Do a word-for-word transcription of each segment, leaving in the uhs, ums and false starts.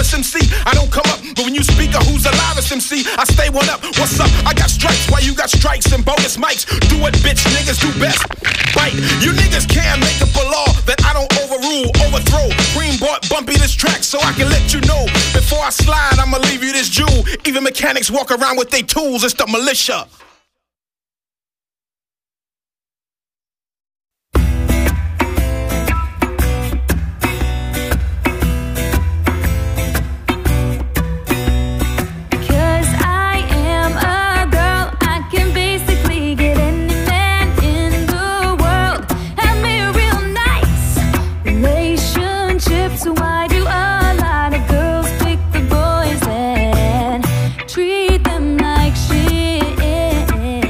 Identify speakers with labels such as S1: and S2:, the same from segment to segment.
S1: loudest M C. I don't come up, but when you speak of who's the loudest M C, I stay one up. What's up? I got stripes while you got strikes and bonus mics. Do what bitch niggas do best. Bite. You niggas can't make up a law that I don't overrule, overthrow. Green bought Bumpy this track so I can let you know. Before I slide, I'ma leave you this jewel. Even mechanics walk around with their tools. It's the militia.
S2: Treat them like shit.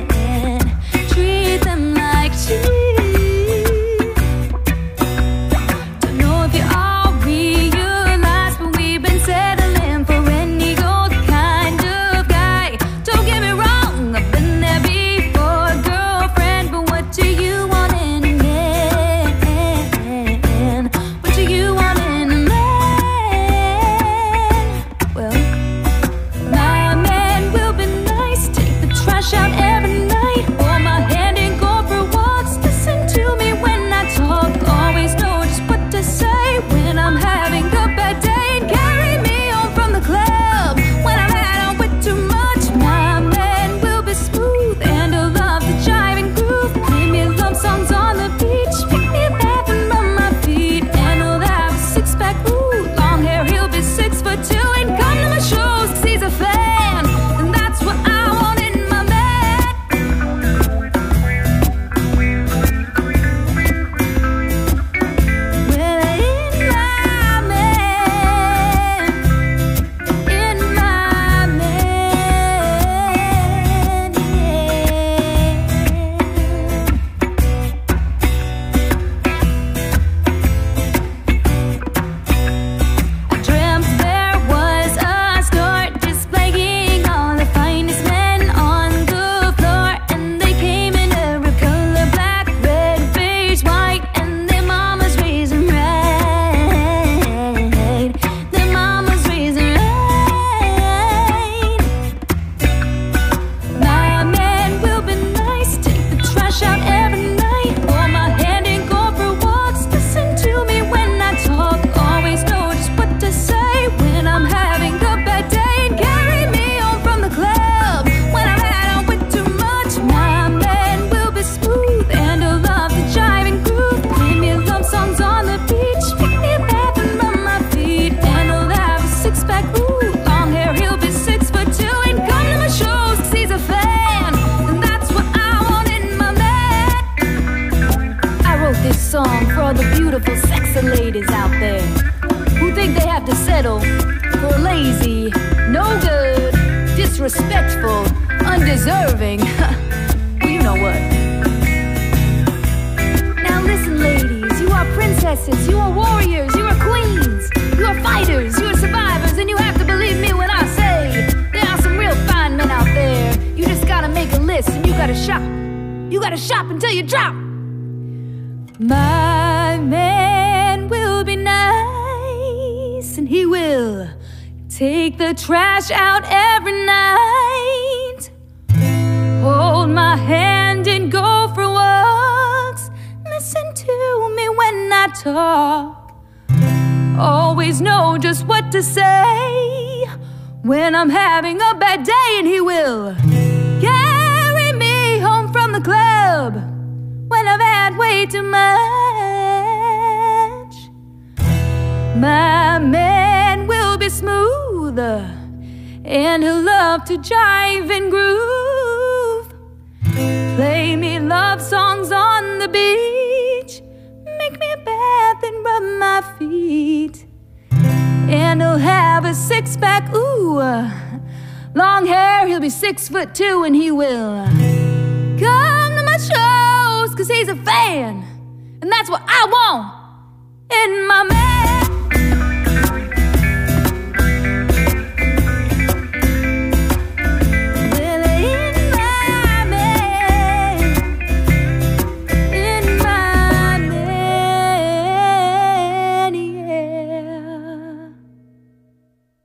S3: ladies out there who think they have to settle for lazy, no good, disrespectful, undeserving. Well, you know what? Now listen, ladies, you are princesses, you are warriors, you are queens, you are fighters, you are survivors, and you have to believe me when I say there are some real fine men out there. You just gotta make a list and you gotta shop. You gotta shop until you drop. My man will be nice, and he will take the trash out every night, hold my hand and go for walks, listen to me when I talk, always know just what to say when I'm having a bad day, and he will carry me home from the club when I've had way too much. My man will be smooth, and he'll love to jive and groove, play me love songs on the beach, make me a bath and rub my feet, and he'll have a six-pack, ooh, long hair, he'll be six foot two, and he will come to my shows, cause he's a fan, and that's what I want in my man. Well, in my man, in my man, yeah.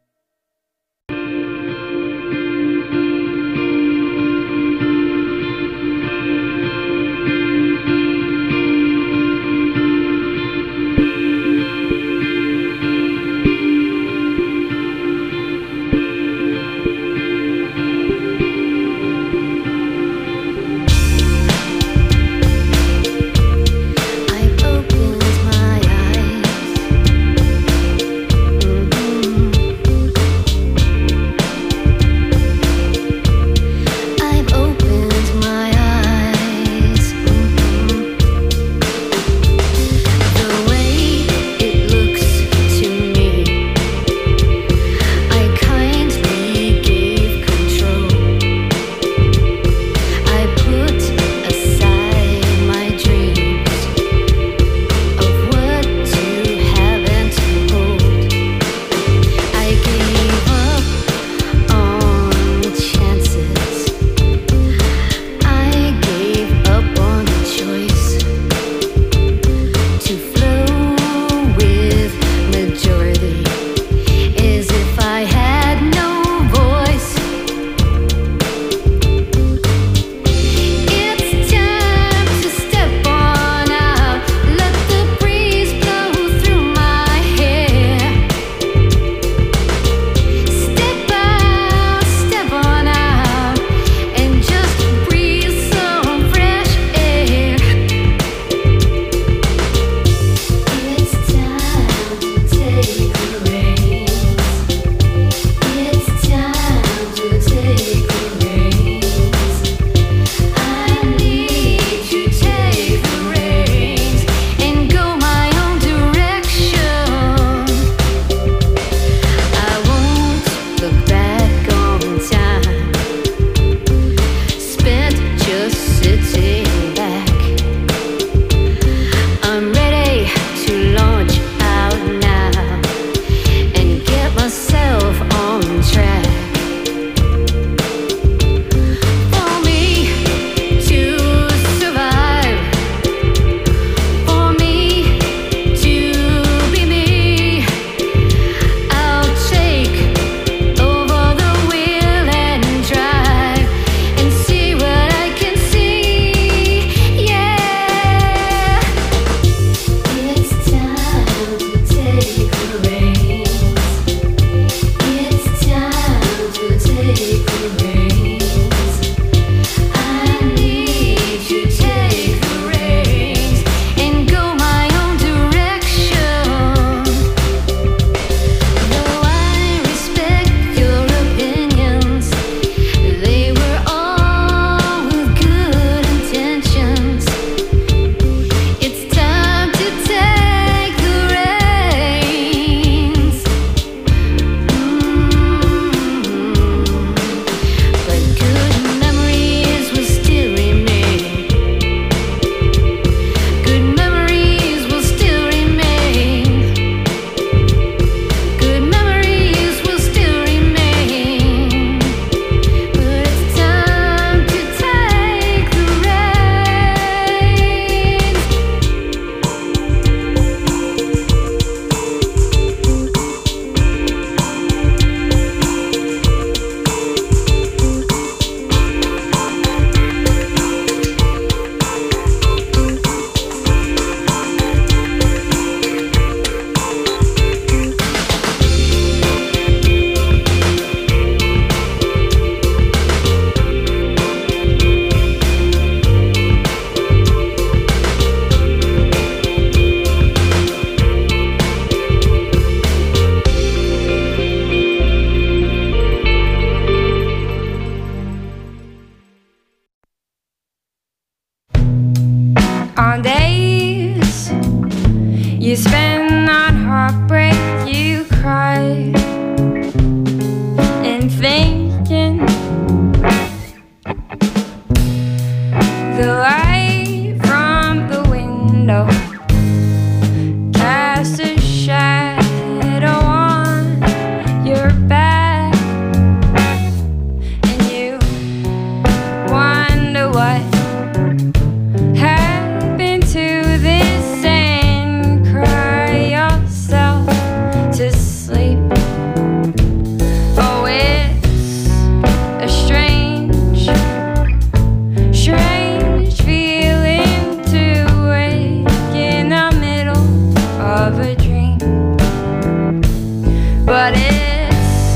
S3: but it's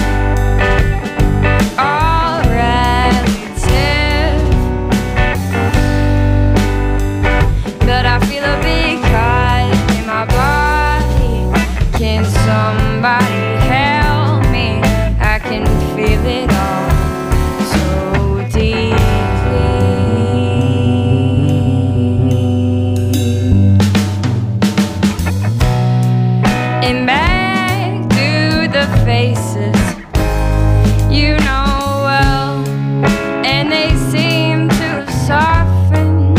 S3: all relative. But I feel a big cut in my body. Can somebody help me? I can feel it all so deeply. And back to the faces you know well, and they seem to soften.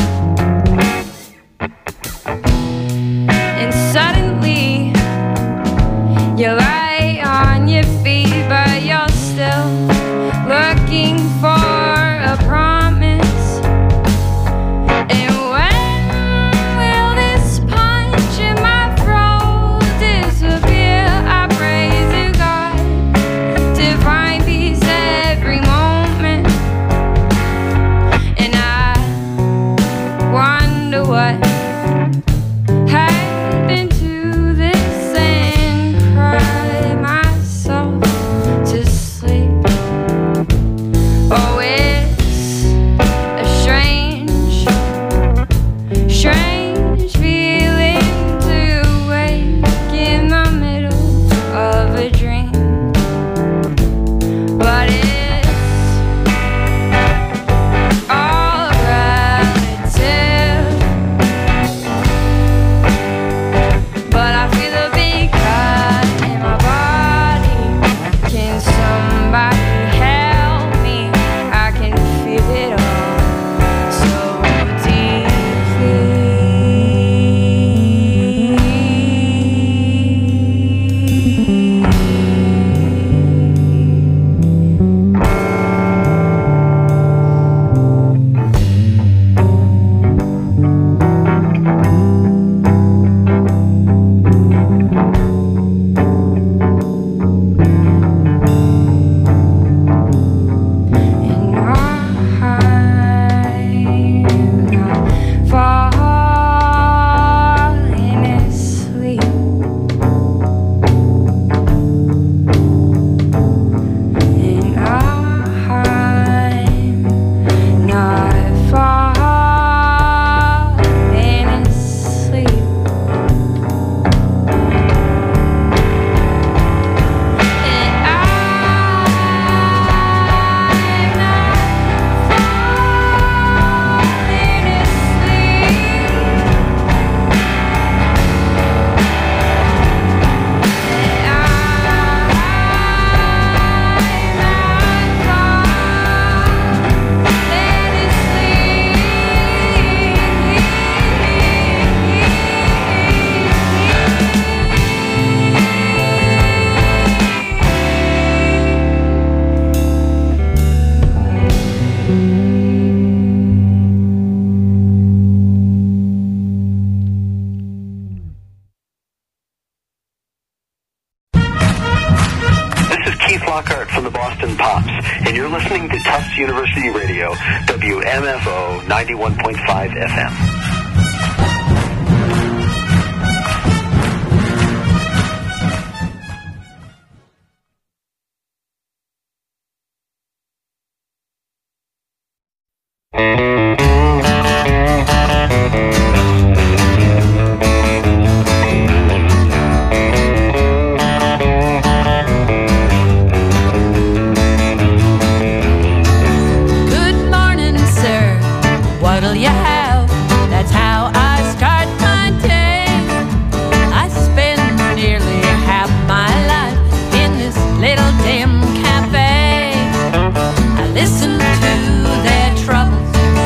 S3: And suddenly you lie on your feet, but you're still looking for a promise. And when will this punch in my throat disappear? I pray to God to find peace every moment. And I wonder what happened to this and cry myself to sleep. Oh, it's a strange, strange feeling to wake in the middle of a dream. But it's all relative. But I feel a big cut in my body. Can somebody help me? I can feel it all so And I'm not falling asleep. And I'm not falling asleep. And I'm
S4: This is Keith Lockhart from the Boston Pops, and you're listening to Tufts University Radio, W M F O ninety-one point five F M.
S2: Good morning, sir. What'll you have? That's how I start my day. I spend nearly half my life in this little dim cafe. I listen to their troubles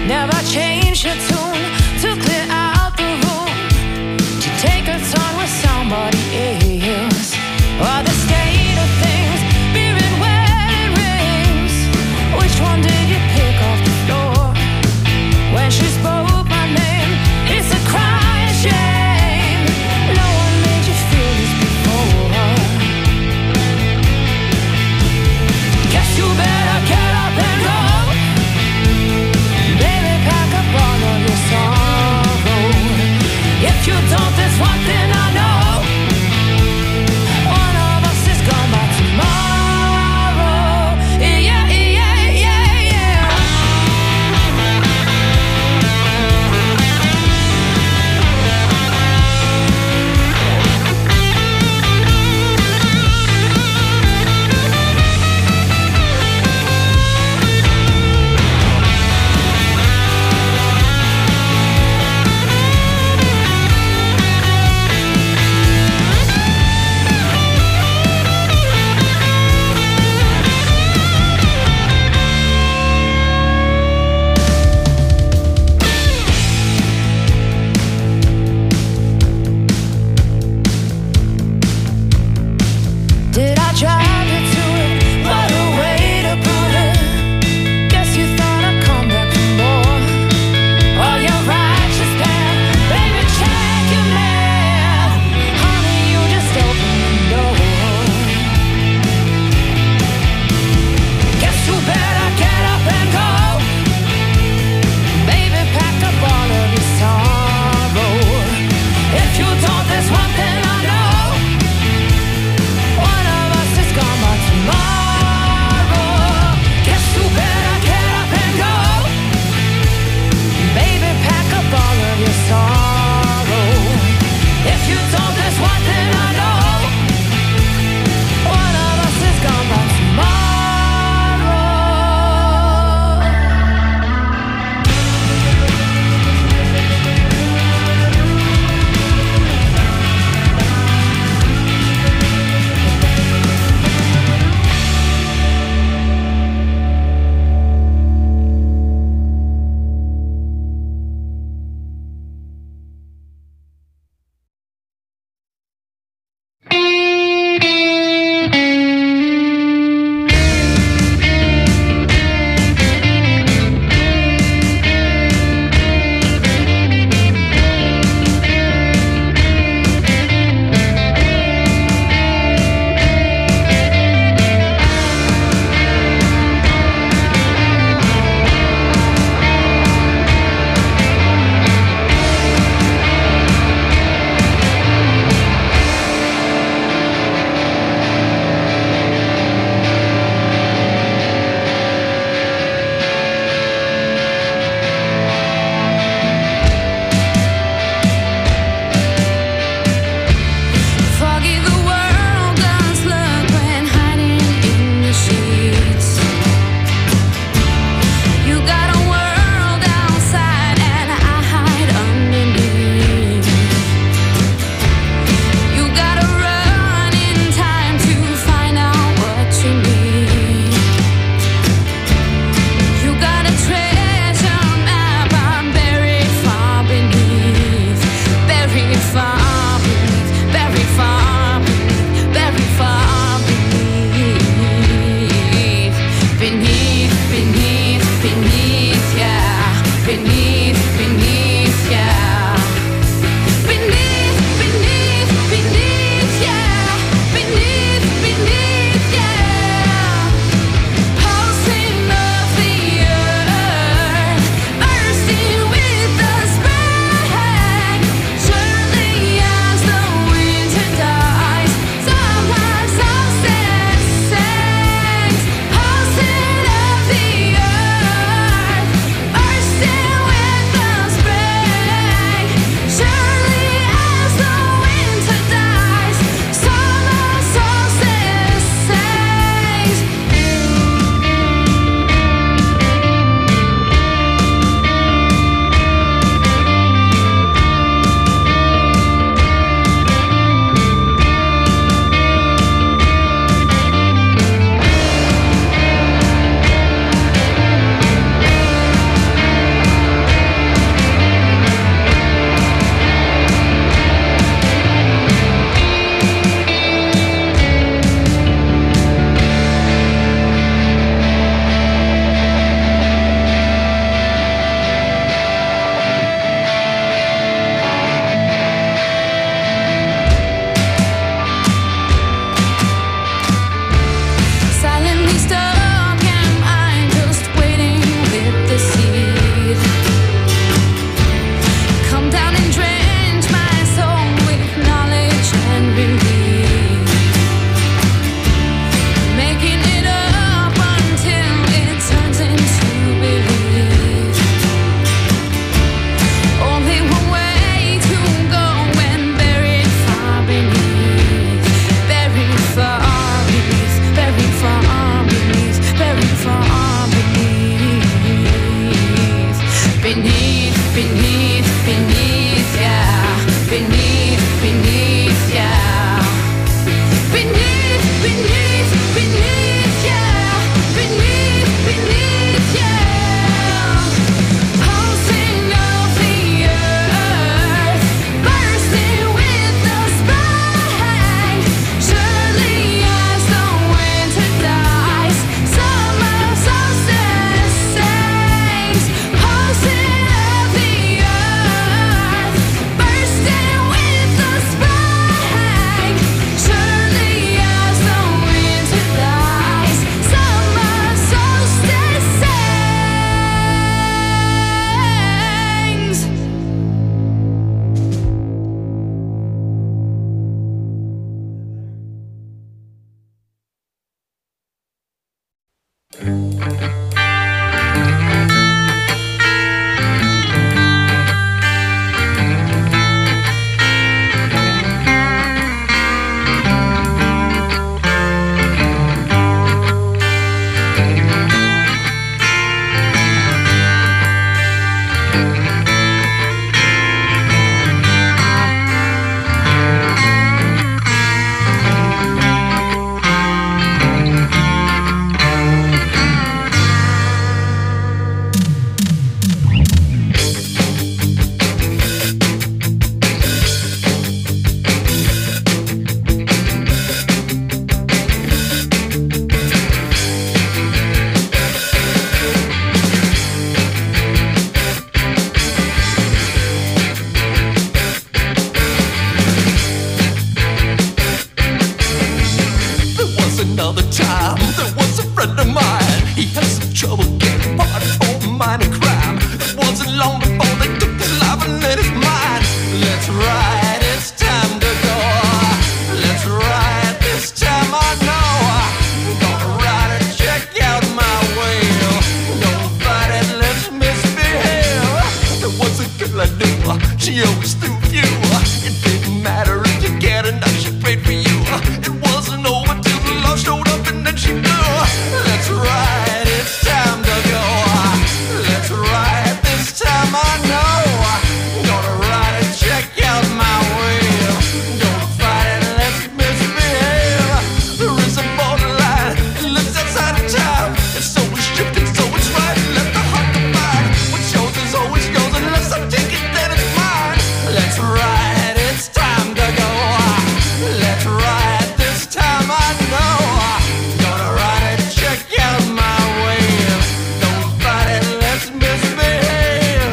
S2: Never change your tune to clear out the room, to take a turn with somebody else. Or the state of things, being where it rings. Which one did you pick off the floor? When she spoke my name, it's a crying shame. No one made you feel this before. Guess you better get up and go. Baby, pack up all of your beneath, beneath, beneath, yeah, beneath, beneath, yeah, beneath, beneath, beneath, yeah, beneath, beneath, yeah, pulsing of the earth, bursting with the spring, surely as the winter dies, summer solstice sings, pulsing of the earth, bursting with the spring, surely as the winter dies, summer solstice sings.
S5: There was another time, there was a friend of mine. He had some trouble getting part for minor crime. It wasn't long before they took his life and then his mind. Let's ride, it's time to go. Let's ride, this time I know. Gonna ride and check out my wheel. Don't fight it, let's misbehave. There was a girl I knew, she always threw you. It didn't matter if you get enough, she prayed for you. It wasn't over till the love showed up and then she knew. Let's ride, it's time to go. Let's ride, this time I know. Gonna ride and check out my wheel. Don't fight it, let's misbehave. There is a borderline, it lives outside of town. It's always shifting, so it's right. Let the heart divide. What's yours is always yours unless I take it, then it's mine. Let's ride, it's time to go. Let's ride, this time I know. Gonna ride and check out my wheel. Don't fight it, let's misbehave.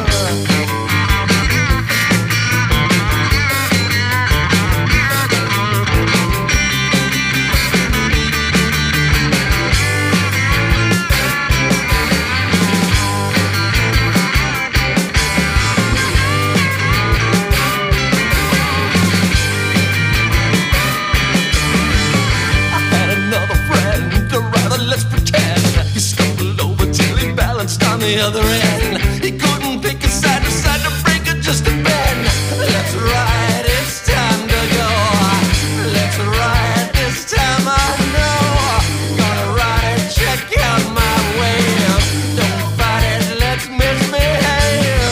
S5: I had another friend, or rather let's pretend. He stumbled over till he balanced on the other end. He couldn't pick a side, decided to break it just a bend. Let's ride, it's time to go. Let's ride, this time I know. Gonna ride and check out my wheel. Don't fight it, let's misbehave.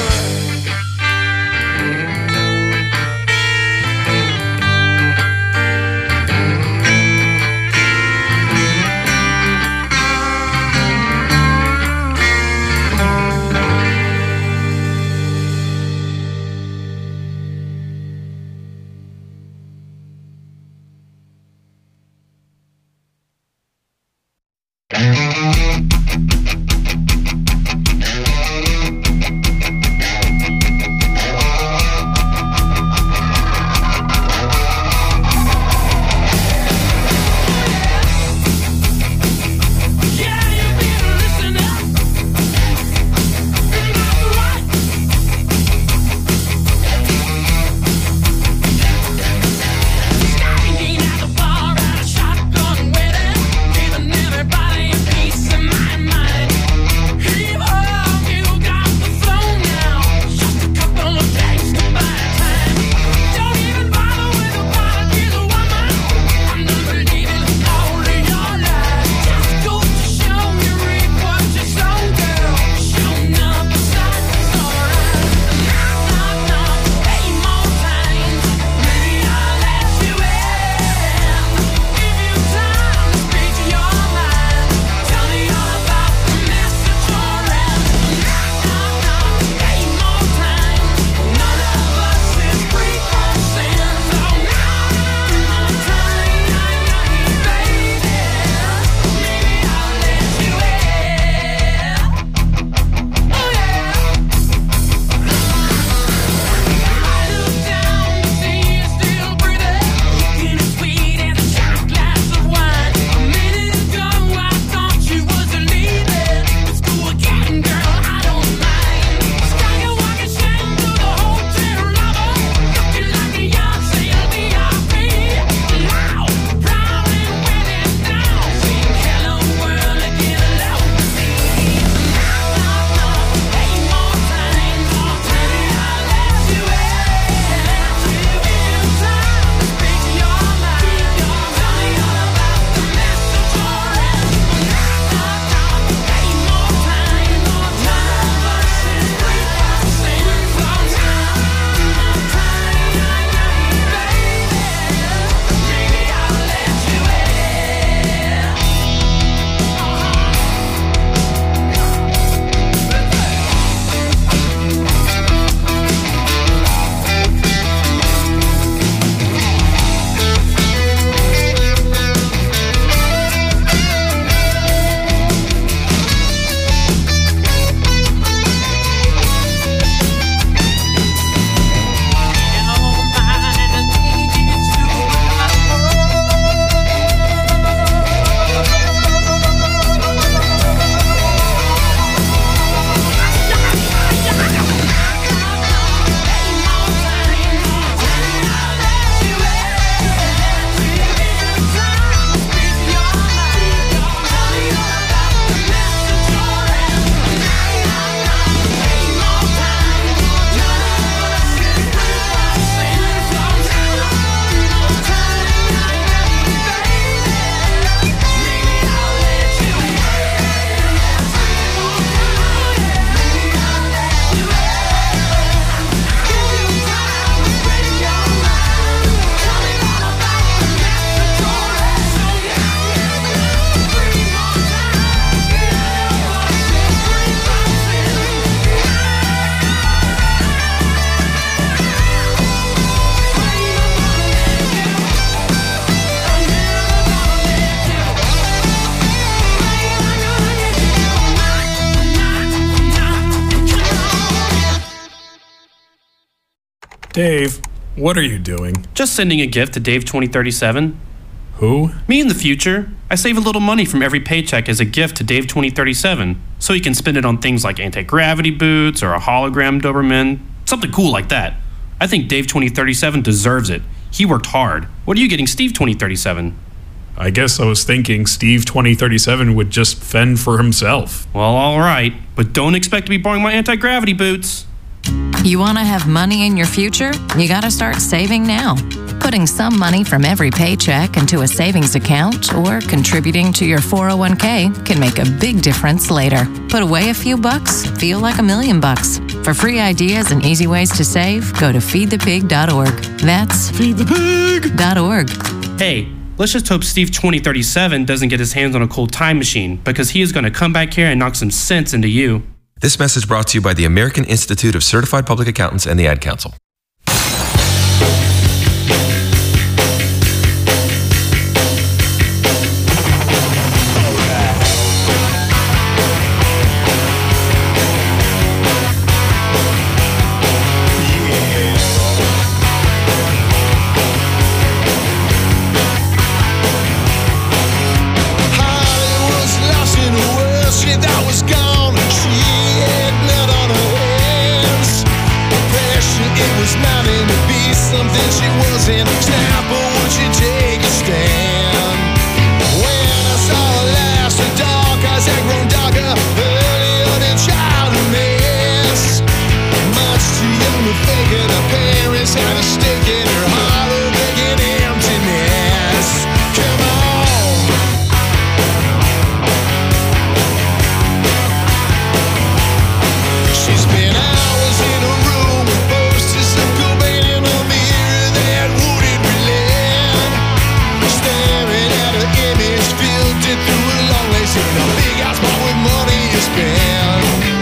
S6: Dave, what are you doing?
S7: Just sending a gift to Dave twenty thirty-seven.
S6: Who?
S7: Me in the future. I save a little money from every paycheck as a gift to Dave twenty thirty-seven, so he can spend it on things like anti-gravity boots or a hologram Doberman, something cool like that. I think Dave twenty thirty-seven deserves it. He worked hard. What are you getting Steve twenty thirty-seven?
S6: I guess I was thinking Steve twenty thirty-seven would just fend for himself.
S7: Well, all right, but don't expect to be borrowing my anti-gravity boots.
S8: You want to have money in your future? You got to start saving now. Putting some money from every paycheck into a savings account or contributing to your four oh one k can make a big difference later. Put away a few bucks, feel like a million bucks. For free ideas and easy ways to save, go to feed the pig dot org. That's feed the pig dot org.
S7: Hey, let's just hope Steve twenty thirty-seven doesn't get his hands on a cold time machine, because he is going to come back here and knock some sense into you.
S9: This message brought to you by the American Institute of Certified Public Accountants and the Ad Council.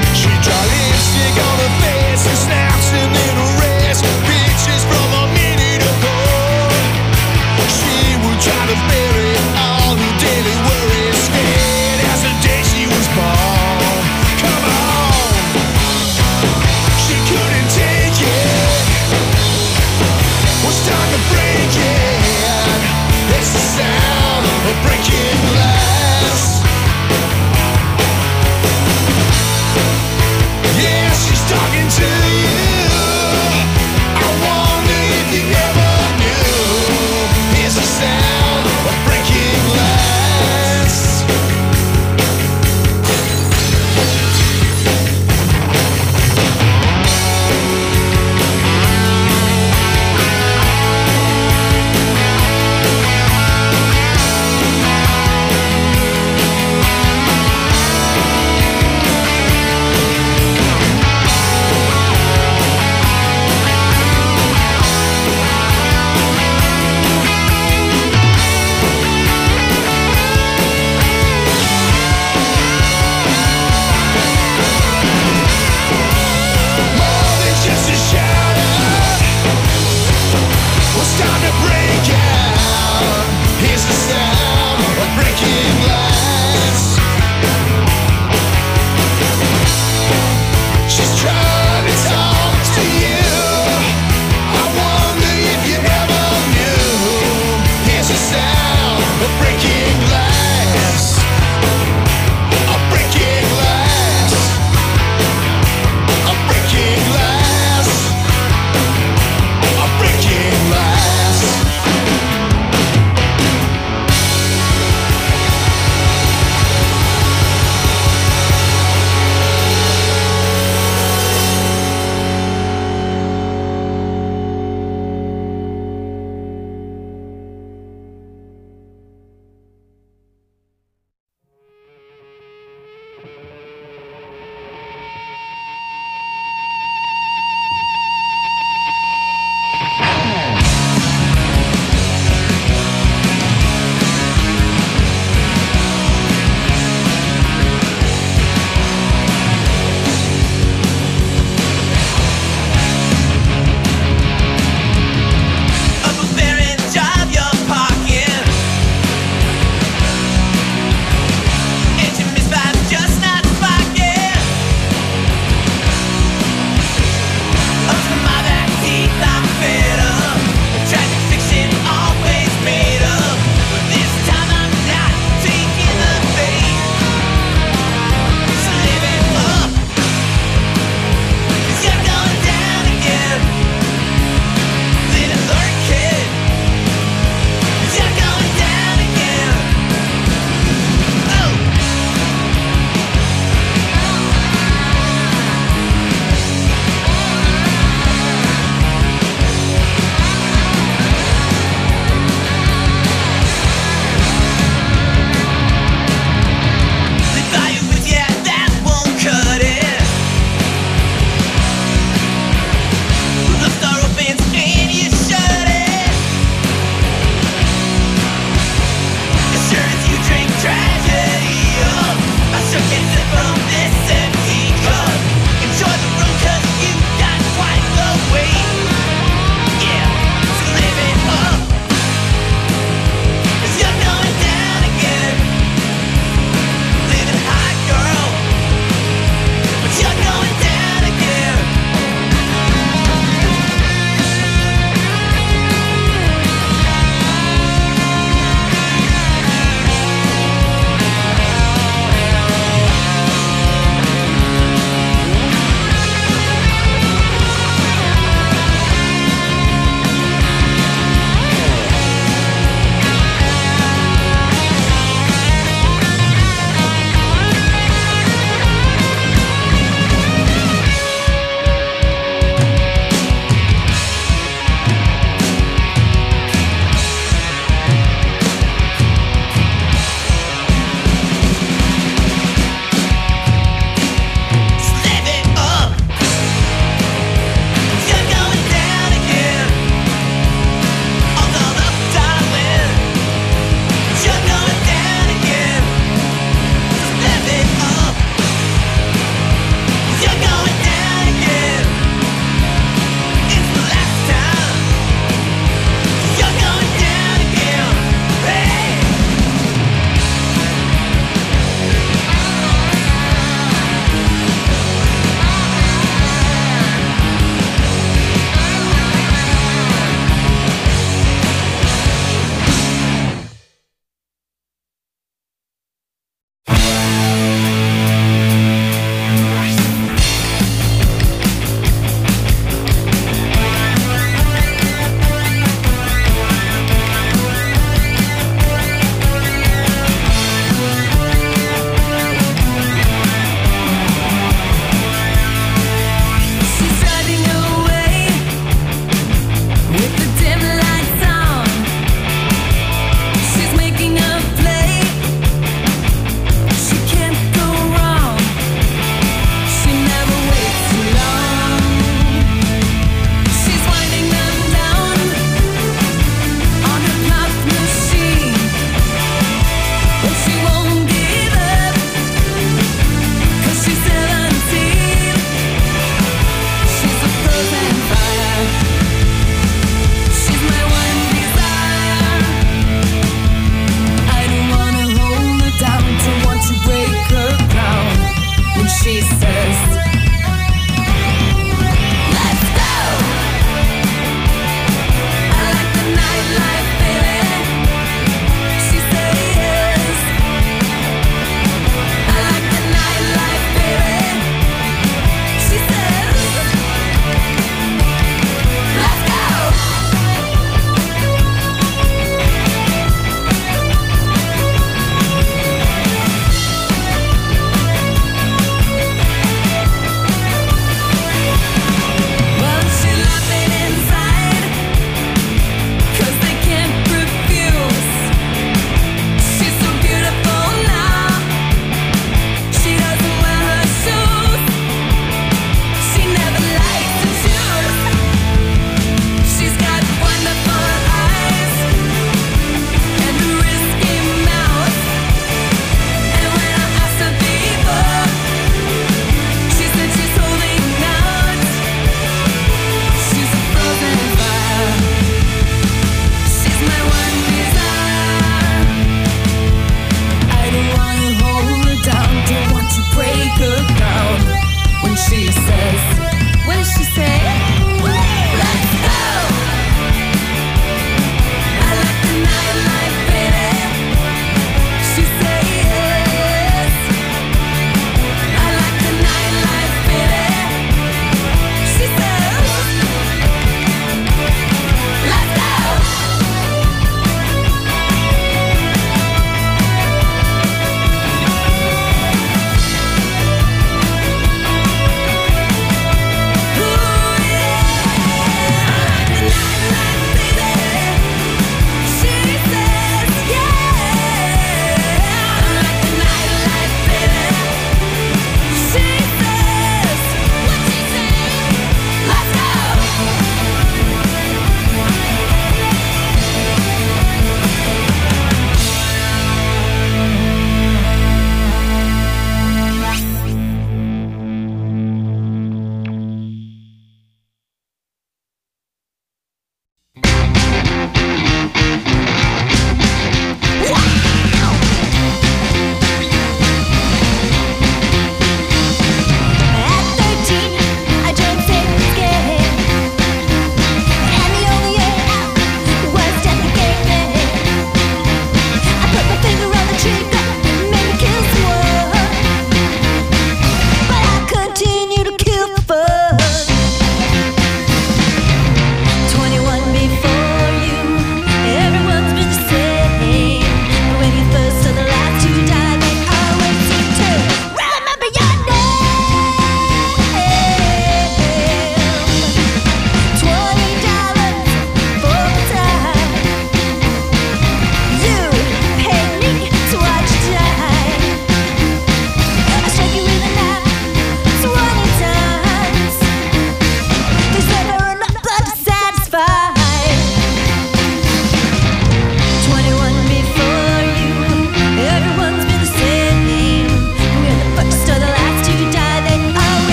S5: She draw lipstick on her face and snaps and little rest. Pictures from a mini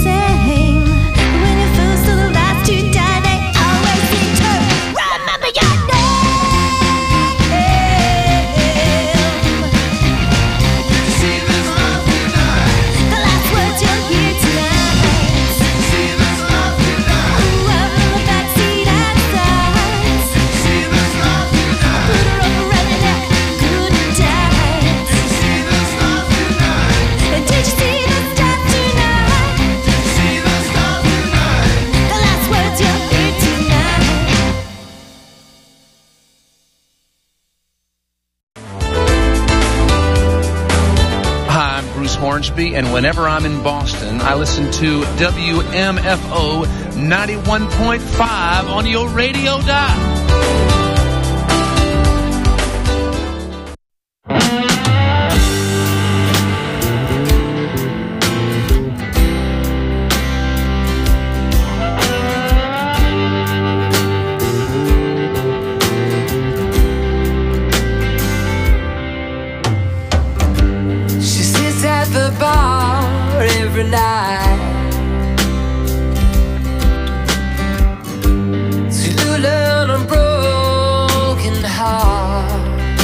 S10: same. When you're first to the last to die, they always seem to remember your
S5: See this love tonight.
S10: the last words you'll hear tonight.
S5: See this love tonight.
S10: Ooh, up in the backseat outside.
S5: See this love tonight.
S10: Put her over around the neck, good times.
S5: See this love tonight.
S10: Did you see the stuff tonight?
S5: See this love tonight.
S10: The last words you'll hear tonight.
S11: Hi, I'm Bruce Hornsby, and whenever I'm in Boston, I listen to W M F O ninety-one point five on your radio dial.
S12: She sits at the bar every night. Still a broken heart,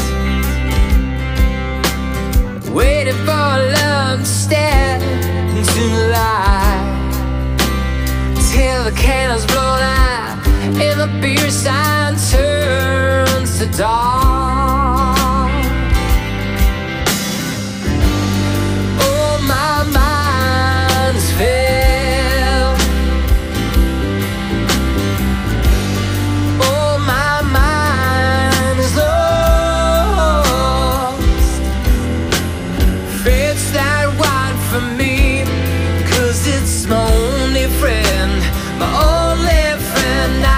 S12: waiting for love to step into the light, till the candles blow out and the beer sign turns to dark. Oh, my mind is filled. Oh, my mind is lost. Fate's that wide for me, 'cause it's my only friend, my only friend now.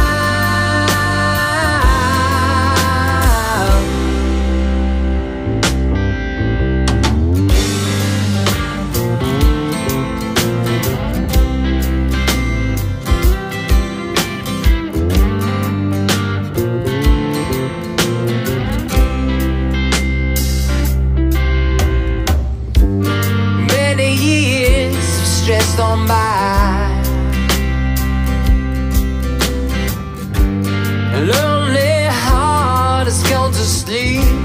S12: Many years stressed on by, a lonely heart has gone to sleep.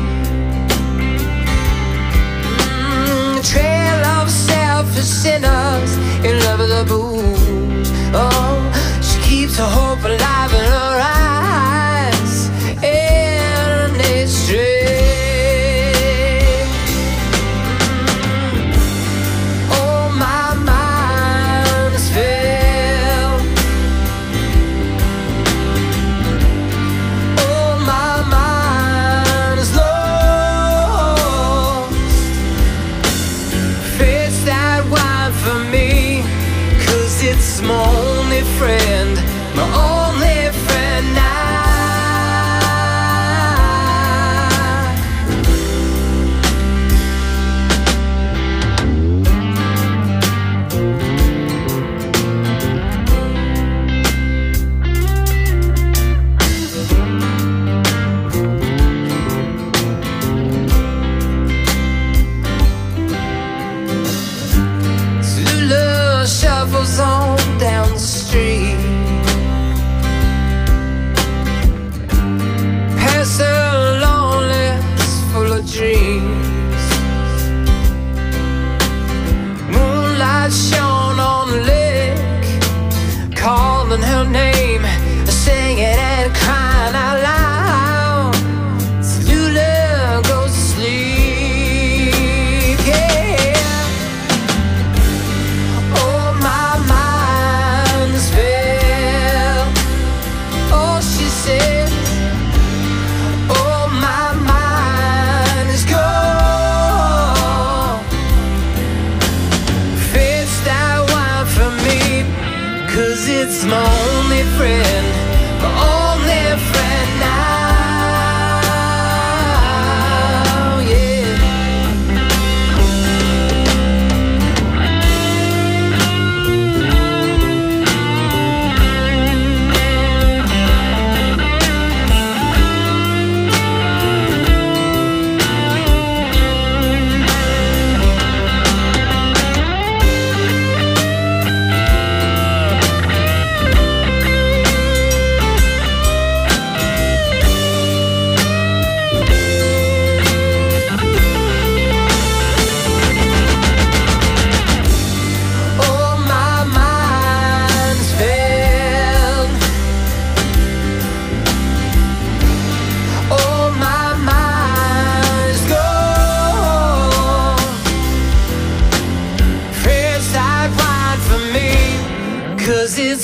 S12: Mm, a trail of selfish sinners in love with the booze. Oh, she keeps her hope alive in her eyes, and it's straight. Oh, my mind is filled. Oh, my mind is lost. Fate's that wide for me, 'cause it's my only friend, my only friend now. Lula shuffles on down the street.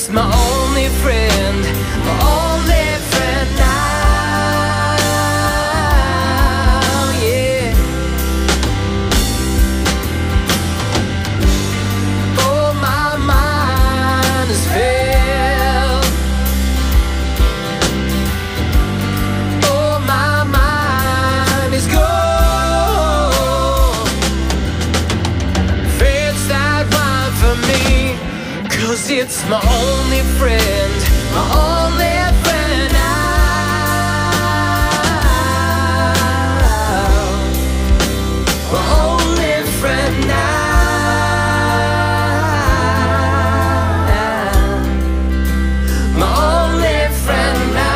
S12: it's my only friend, my only friend now, yeah. Oh, my mind is filled. Oh, my mind is gone. Fetch that wine for me, 'cause it's my only friend, my only friend now, my only friend now, my only friend now.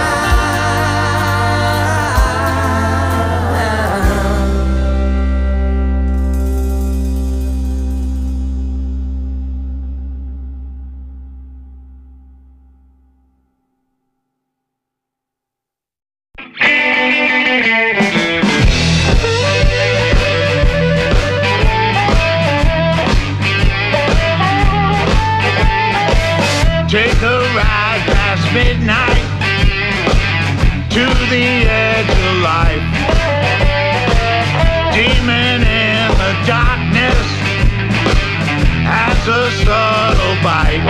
S13: Take a ride past midnight to the edge of life. Demon in the darkness has a subtle bite.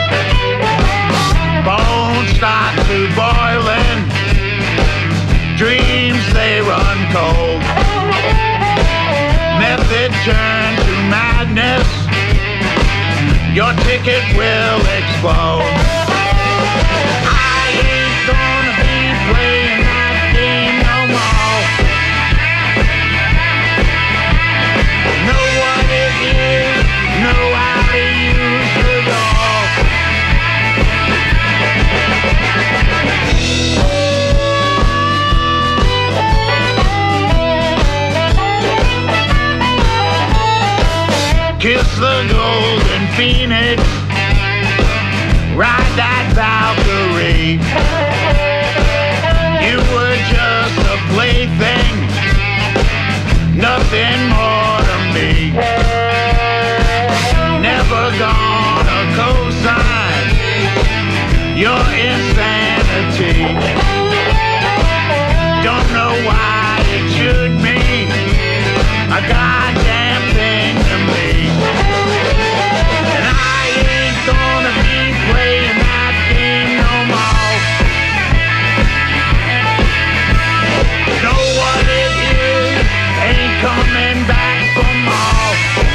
S13: Bones start to boiling, dreams they run cold. Method turn to madness, your ticket will explode. I ain't gonna be playing that game no more. Know what it is, know how to use the door. Kiss the golden phoenix, ride that Valkyrie. You were just a plaything, nothing more to me. Never gonna co-sign your insanity. Don't know why it should mean a goddamn thing to me. And I ain't gonna be playing that game no more. Know what it is, ain't coming back for more.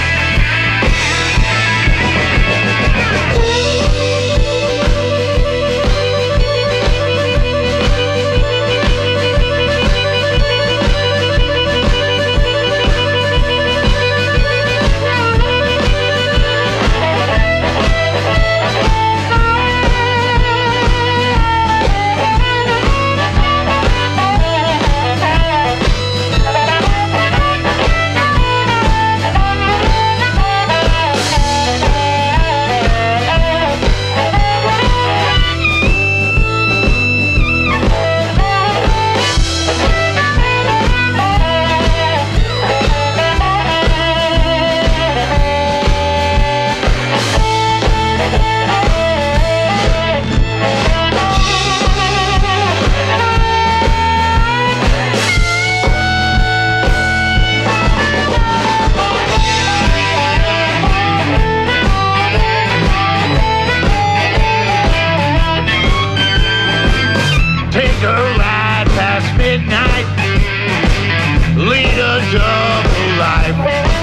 S13: Take a ride past midnight, lead a double life.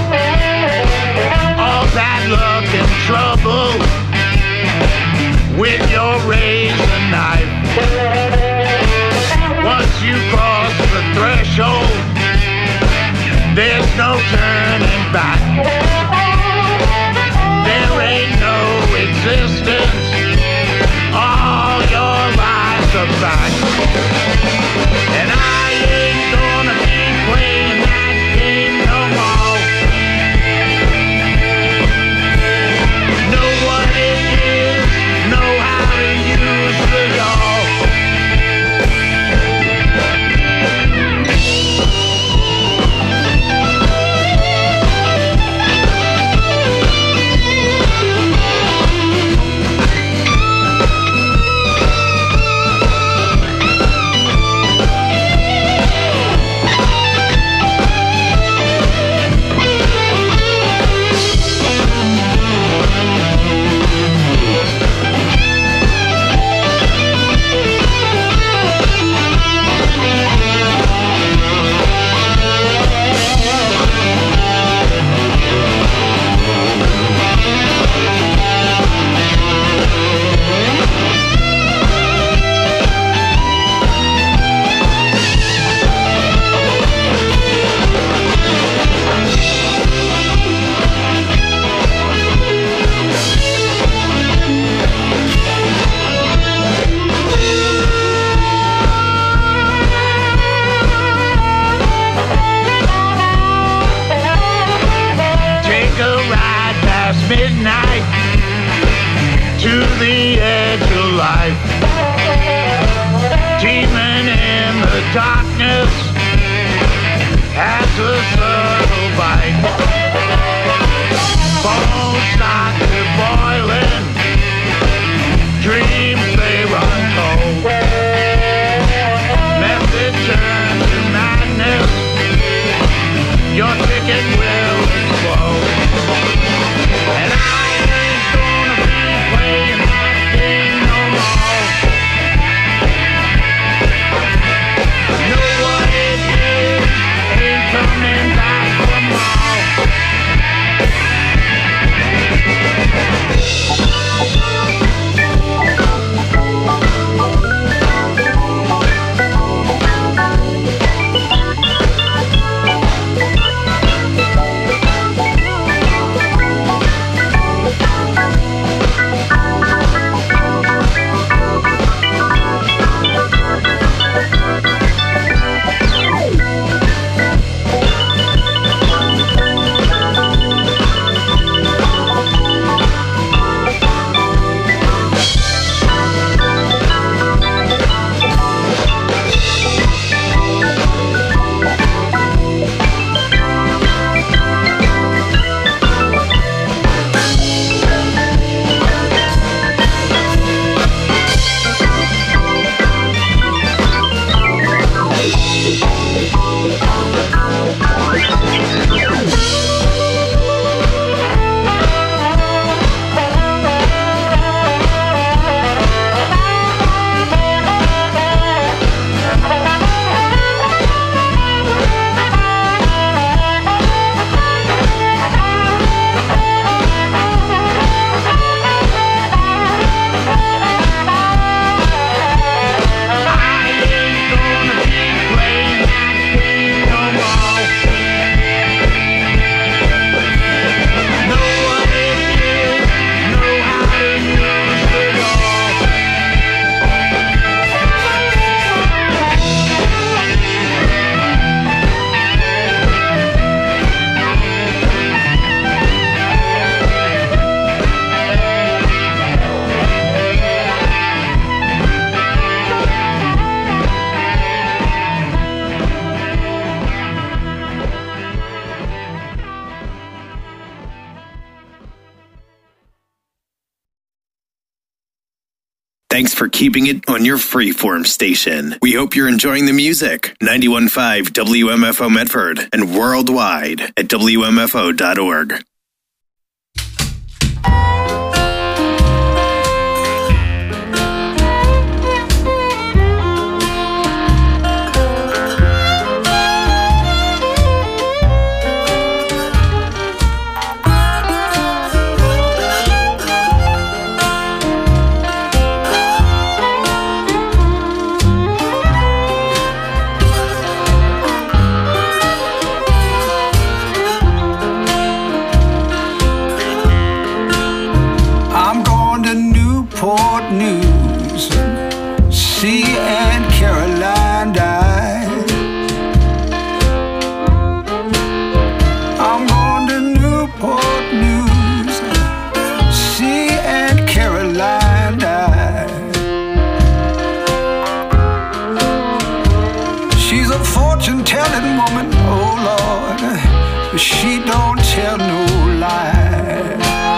S13: All bad luck and trouble with your razor knife. Once you cross the threshold, there's no turning back. There ain't no existence, all your lies are back. And I ain't gonna be playing that game no more. Know what it is, know how to use the door. midnight to the edge of life, teeming in the darkness as a subtle bite. Bones start to boiling, dreams they run cold. Method turns to madness, your ticket will explode. And I ain't gonna be playing that game no more. Know what it is, ain't coming back for more.
S14: Thanks for keeping it on your freeform station. We hope you're enjoying the music. ninety-one point five W M F O Medford and worldwide at W M F O dot org.
S15: She don't tell no lie.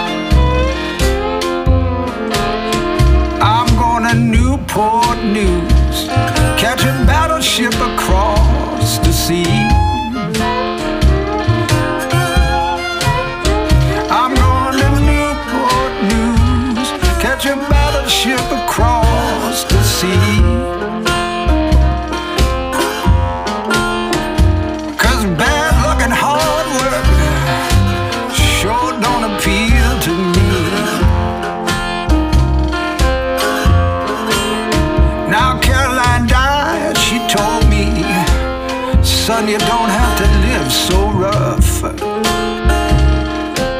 S15: I'm going to Newport News, catch a battleship across the sea. I'm going to Newport News, catch a battleship across the sea. Son, you don't